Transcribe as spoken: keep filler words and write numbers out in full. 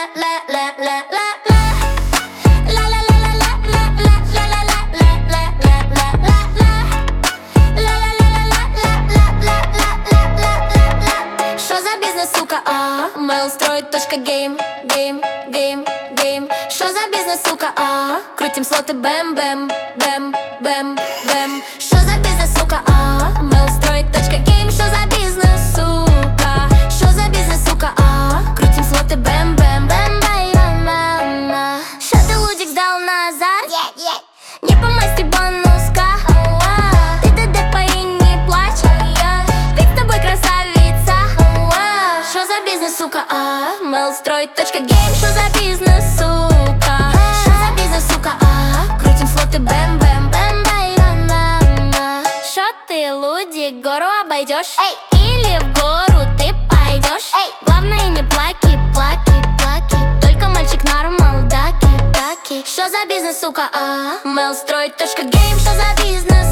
Гейм, гейм, гейм, гейм. Шо за бизнес, сука, а? Крутим слоты, бэм, бэм, бэм, бэм, бэм. Шо за бизнес, сука, а? Мы устроить точка гейм. Шо за бизнес, сука? Шо за бизнес, сука, а? Крутим слоты, бэм, бэм, бэм, бэм, бэм. Шо ты лудик сдал назад? Yeah, yeah. Не по масти бонуска. Ты ДД пои, не плачь. Ведь с тобой красавица. Шо за бизнес, сука, а? Мэл строить точка гейм. Шо за бизнес, сука? Шо за бизнес, сука, а? Крутим слоты, бэм, бэм, бэм, бэм, бэм. Шо ты, лудик, гору обойдешь? Эй! Или в гору ты пойдешь? Эй! Главное не плаки, плаки, плаки. Только мальчик нормал, даки, даки. Шо за бизнес, сука, а? Мэл строить точка гейм. Шо за бизнес,